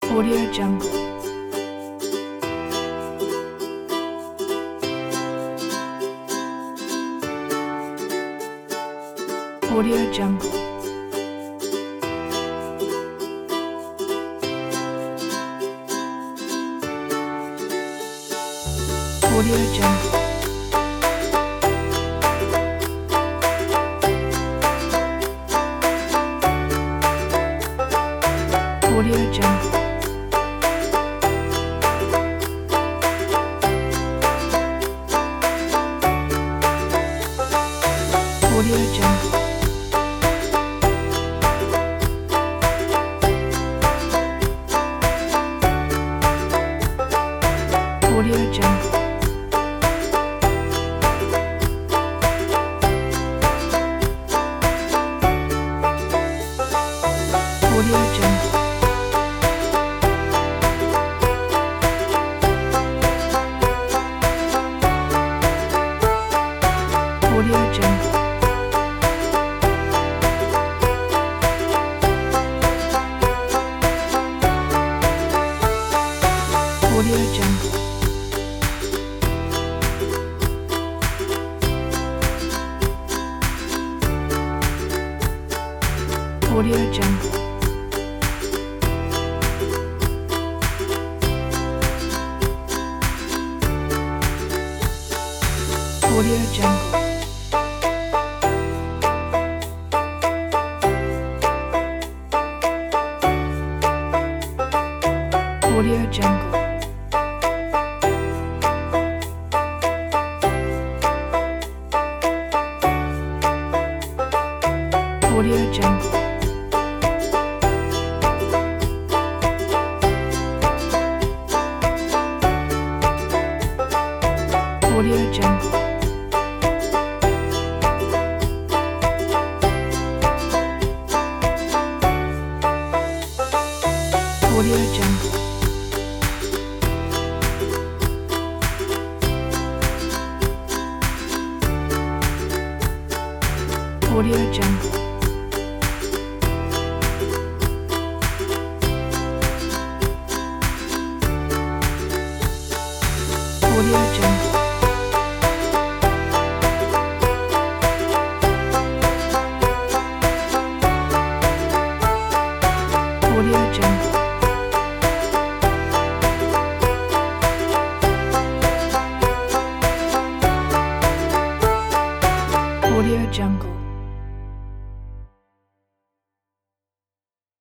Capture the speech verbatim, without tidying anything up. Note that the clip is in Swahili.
Audio Jungle. Audio Jungle. Audio Jungle. Audio Jungle. Audio Jungle. Audio Jungle. Audio Jungle. Audio Jungle. Audio Jungle. Audio Jungle. Audio Jungle. Audio Jungle. Audio Jungle. Audio Jungle. Audio Jungle. Audio Jungle. Audio Jungle. Audio Jungle.